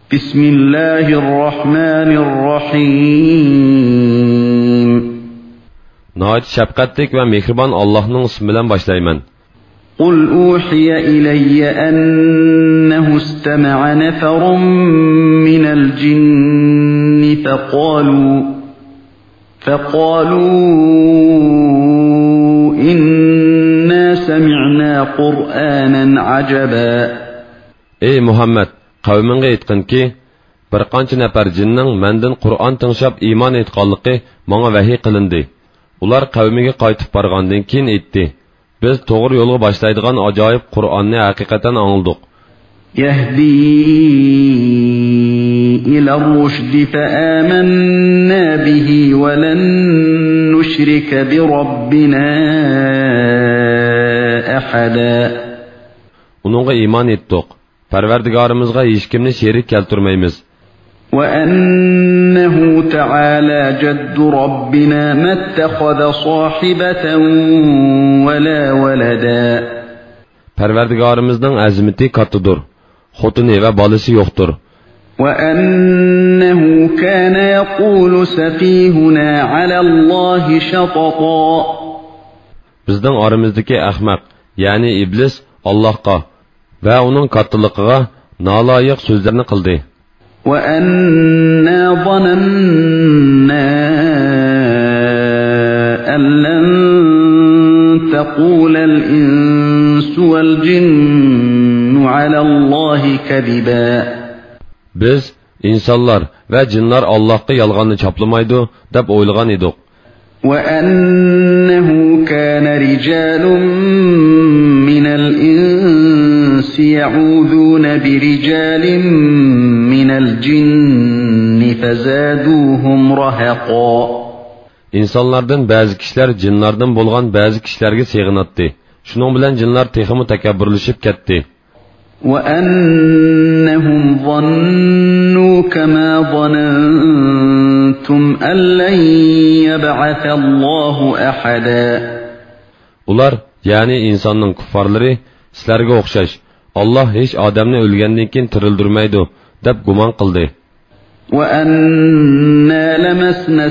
Bismillahirrahmanirrahim. Nəhayət şəfqətlik və mehriban Allah'ın ismi ilə başlayman. Qul uhiya ilayya annahu istama'a nafarun minal jinni faqalu inna sami'na Qur'anan ajaba. Ey Muhammed, qavmingga aytqin ki, bir qancha nafar jinning mendan Qur'on tinglab iymon etganligi menga vahiy qilindi. Ular qavmiga qaytib borgandan keyin aytdi: Biz to'g'ri yo'lga boshlaydigan ajoyib Qur'onni haqiqatan angladik. Yahdi ila ar-rushd fa amanna bihi wa lan nushrika bi rabbina ahada. Uningga iymon etdik. Parvardigorimizga hech kimni sherik keltirmaymiz. وأنه تعالى جد ربنا ما اتخذ صاحبة ولا ولدا. Parvardigorimizning azimati kattadir. Xotini va bolasi yo'qdir. وأنه كان يقول سفيهنا على الله شططا. Bizning oramizdagi ahmaq, ya'ni iblis Allohga va uning kattaligiga naloyiq so'zlarni qildi. وَأَنَّا ظَنَنَّا أَن لَّن تَقُولَ الْإِنسُ وَالْجِنُّ عَلَى اللَّهِ كَذِبًا. Biz insonlar va jinlar Allohga yolg'onni choplamaydi deb o'ylagan edik. وَأَنَّهُ كَانَ رِجَالٌ مِّنَ الْإِنسِ يَعُوذُونَ بِرِجَالٍ مِّنَ الْجِنِّ فَزَادُوهُمْ رَهَقًا. İnsanlardan bazı kişiler jinlardan bo'lgan bazı kişilerge sığınatdı. Şunun bilen jinlar texmi takabbürleşip ketdi. وَأَنَّهُمْ ظَنُّوا كَمَا ظَنَنْتُمْ أَن لَّن يَبْعَثَ اللَّهُ أَحَدًا. Ular, yani insanın kuffarları, sizlerge okşaş, Allah hiç adamni ölgenden keyin tirildirmaydi, deb gumon qildi. وَأَنَّا لَمَسْنَا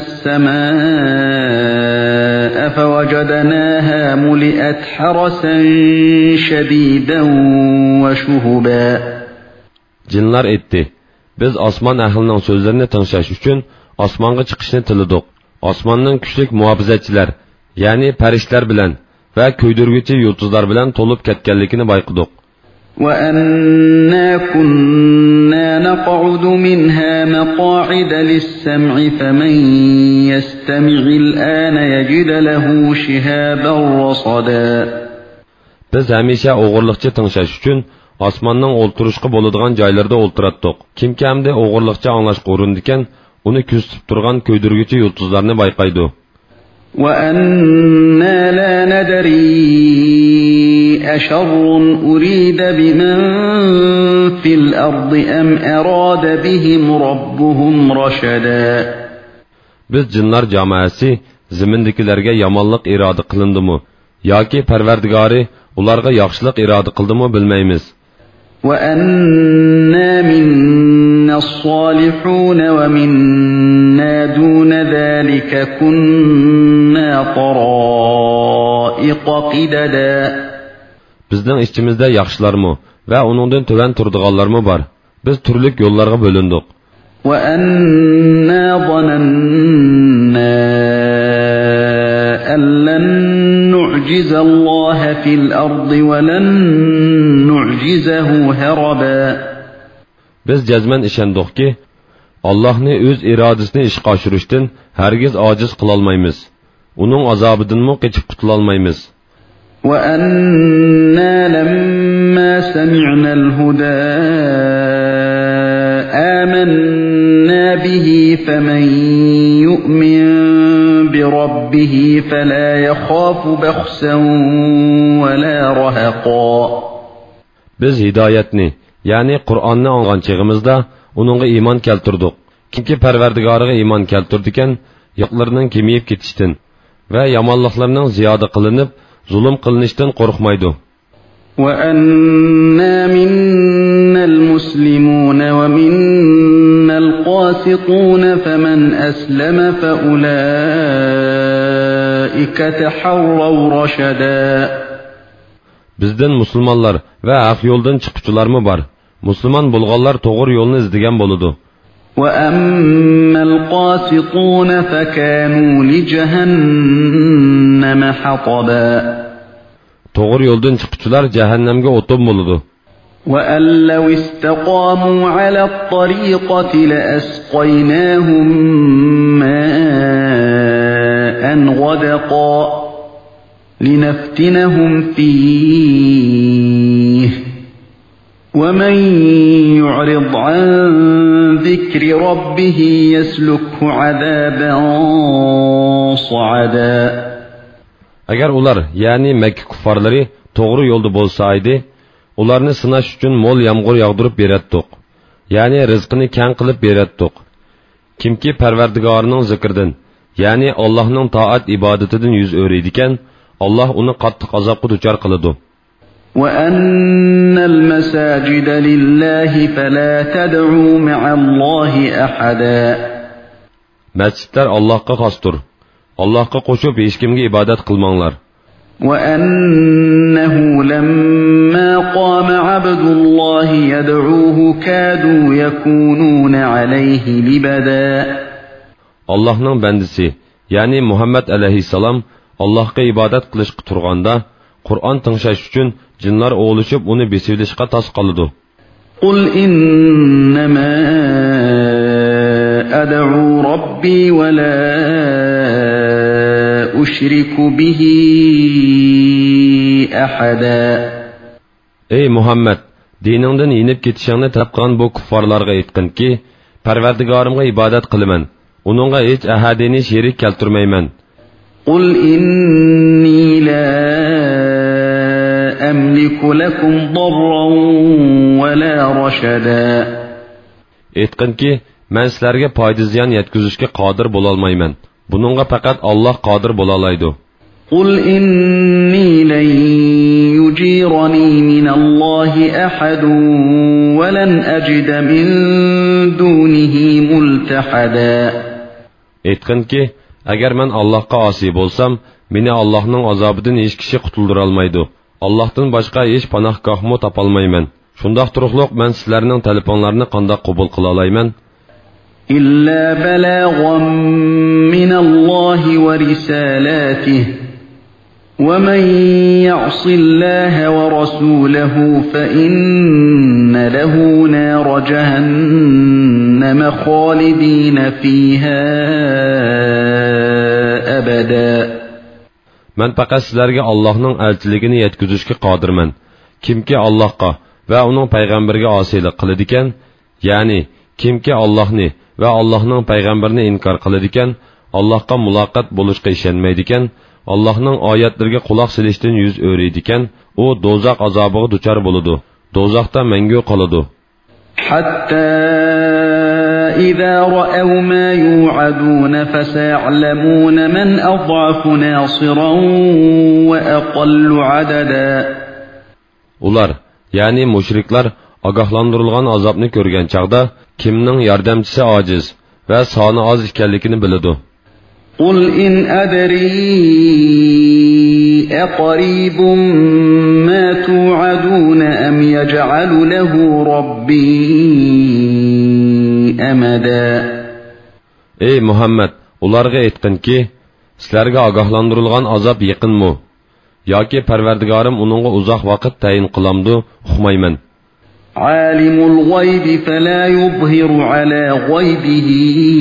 السَّمَاءَ فَوَجَدْنَاهَا مُلِئَتْ حَرَسًا شَدِيدًا وَشُهُبًا. Jinlar etdi. Biz osmon ahlining so'zlarini tinglash uchun osmonga chiqishni tiladik. Osmonning kuchlik muhofizatchilar, ya'ni farishtalar bilan va ko'ydirguchi yulduzlar bilan to'lib ketganligini bayqadik. وَأَنَّا كُنَّا نَقْعُدُ مِنْهَا مَقَاعِدَ لِلسَّمْعِ فَمَنْ يَسْتَمِعِ الْآنَ يَجِدْ لَهُ شِهَابًا رَصَدًا. Biz hamisha o'g'irliqcha tinglash uchun osmonning o'ltirishga bo'ladigan joylarda o'ltiratdik. Kimki hamda o'g'irliqcha anglashga urindikan, uni kuzatib turgan ko'ydirguchi yulduzlarni bayqaydi. وَأَنَّا لَا نَدْرِي أَشَرٌّ أُرِيدَ بِمَنْ فِي الْأَرْضِ أَمْ أَرَادَ بِهِمْ رَبُّهُمْ رَشَدًا. Biz jinlar jamoasi zimindikilarga yomonlik iroda qilindimi yoki Parvardigori ularga yaxshilik iroda qildimi bilmaymiz. وَأَنَّا مِنَّا الصَّالِحُونَ وَمِنَّا دُونَ ذَلِكَ كُنَّا طَرَائِقَ قِدَدًا. Bizning içimizde yaxshilarmi va uningdan tuvan turdiganlarmi bor. Biz turlik yo'llarga bo'lindik. وَأَنَّا ظَنَنَّا أَن لَّن نُّعْجِزَ اللَّهَ فِي الْأَرْضِ وَلَن نُّعْجِزَهُ هَرَبًا. Biz jazman ishondikki, Allohni o'z irodasini ishga oshirishdan hargiz ojiz qila olmaymiz. Uning azobidanmi qochib qutula olmaymiz. وَأَنَّا لَمَّا سَمِعْنَا الْهُدَى آمَنَّا بِهِ فَمَنْ يُؤْمِنْ بِرَبِّهِ فَلَا يَخَافُ بَخْسًا وَلَا رَهَقًا. Biz hidayetni, yani Kur'an'ni algan çağımızda onunla iman keltirdik. Kimki Parvardigoriga iman keltirdiken, yoqlarının kemiyip ketiştin ve yamanlıklarının ziyade kılınıp, zulüm kılınıştan korkmaydı. وَأَنَّا مِنَّا الْمُسْلِمُونَ وَمِنَّا القاسطون فمن أسلم فأولئك تحروا رشدا. Bizden Müslümanlar ve haq yoldan çıkıcılar mı var? Müslüman bulğanlar doğru yolunu izlegen boludu. وَأَمَّا الْقَاسِطُونَ فَكَانُوا لِجَهَنَّمَ حَطَبًا. Doğru yoldan çıkıcılar cehennemge otum boludu. وَأَنْ لَوْ اسْتَقَامُوا عَلَى الطَّرِيقَةِ لَأَسْقَيْنَاهُمْ مَاءً غَدَقًا لِنَفْتِنَهُمْ فِيهِ وَمَنْ يُعْرِضْ عَنْ ذِكْرِ رَبِّهِ يَسْلُكْهُ عَذَابًا صَعَدًا. Agar ular, yani Mekke kuffarları doğru yolda bolsaydı, ularni sınash uchun mo'l yomg'ir yog'dirib beratdiq, ya'ni rizqini kang qilib beratdiq. Kimki Parvardigorining zikridan, ya'ni Allohning toat ibodatidan yuz o'raydigan, Alloh uni qattiq azobga duchor qiladi. وَأَنَّ الْمَسَاجِدَ لِلَّهِ فَلَا تَدْعُوا مَعَ اللَّهِ أَحَدًا. Masjidlar Allohga xosdir. Allohga qo'shib hech kimga ibodat qilmanglar. وَأَنَّهُ لَمَّا قَامَ عَبْدُ اللَّهِ يَدْعُوهُ كَادُوا يَكُونُونَ عَلَيْهِ لِبَدًا. Allah'ның bendisi, yani Muhammed aleyhisselam, Allah'a ibadet qilishga turganda, Qur'on tinglash uchun jinlar o'g'lishib uni besivlashga tas qoladi. قُلْ إِنَّمَا أَدْعُو رَبِّي وَلَا أُشْرِكُ بِهِ أَحَدًا. Ey Muhammed, diningdan yinib ketishingni tapgan bu kuffarlarga aytqinki, Parvardigorimga ibodat qilaman, uningga hech ahadini sherik keltirmayman. قُلْ إِنِّي لَا أَمْلِكُ لَكُمْ ضَرًّا وَلَا رَشَدًا. Aytqinki, men sizlarga foyda ziyon yetkazishga qodir bo'la olmayman. Buningga faqat Alloh qodir bo'la oladi. قُلْ إِنِّي لَن يُجِيرَنِي مِنَ اللَّهِ أَحَدٌ وَلَنْ أَجِدَ مِن دُونِهِ مُلْتَحَدًا. Aytqinki, agar men Allohga osiy bo'lsam, meni Allohning azobidan hech kishi qutuldira olmaydi. Allohdan boshqa hech panohgohmo topolmayman. Shundoq turuqliq men sizlarning talabinglarni qanday qabul qila olayman? إِلَّا بَلَاغًا مِنَ اللَّهِ وَرِسَالَاتِهِ وَمَنْ يَعْصِ اللَّهَ وَرَسُولَهُ فَإِنَّ لَهُ نَارَ جَهَنَّمَ خَالِدِينَ فِيهَا أَبَدًا. Men faqat sizlarga Allohning elchiligini yetkazishga qodirman. Kimki Allohga va uning payg'ambariga osiylik qiladi ekan, ya'ni kimki Allohni va Allohning payg'ambarini inkor qiladi ekan, Allohga muloqot bo'lishga ishonmaydi ekan, Allohning oyatlariga quloq solishdan yuz o'raydi ekan, u do'zax azobiga duchor bo'ladi. Do'zaxda mangu qoladi. Hatta إِذَا رَأَوْا مَا يُوعَدُونَ فَسَيَعْلَمُونَ مَنْ أَضْعَفُ نَاصِرًا وَأَقَلُّ عَدَدًا. Ular, yani müşrikler, agahlandırılgan azabını görgen çağda, kimning yardımcısı aciz ve sani az ikenlikini biladi. قُلْ إِنْ أَدْرِي أَقَرِيبٌ مَا تُوعَدُونَ أَمْ يَجْعَلُ لَهُ رَبِّي أَمَدًا. Ey Muhammed, ularga aytqin ki, sizlarga agahlandırılgan azab yaqinmi? Yoki Parvardigorim uningga uzoq vaqt tayin qilamdi, uqmayman. Alimul g'aybi fala yuzhiru ala g'aybihi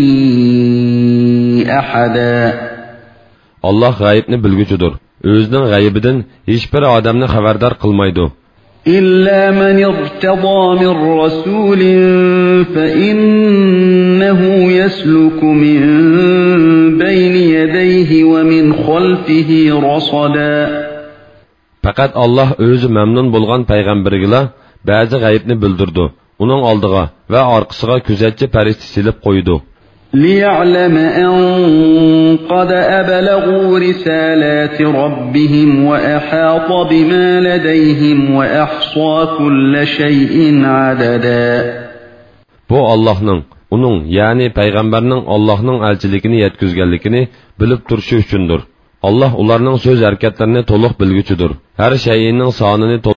ahada. Allah g'aybni bilguchidir. O'zining g'aybidan hech bir odamni xabardor qilmaydi. İlla men irtada min rasulin fa innahu yasluku min bayni yadayhi ve min khalfihi rasada. Fakat Allah özü memnun bo'lgan payg'ambariga ba'zi g'aybni bildirdi. Uning oldiga va orqasiga kuzatchi farishta silib qo'ydi. لِيَعْلَمَ أَنْ قَدْ أَبْلَغُوا رِسَالَاتِ رَبِّهِمْ وَأَحَاطَ بِمَا لَدَيْهِمْ وَأَحْصَى كُلَّ شَيْءٍ عَدَدًا. Bu Allah'ның, uning ya'ni payg'ambarning Allohning elchiligini yetkazganligini bilib turishi uchundir. Allah ularning so'z harakatlarini to'liq bilguchidir. Har shayning sonini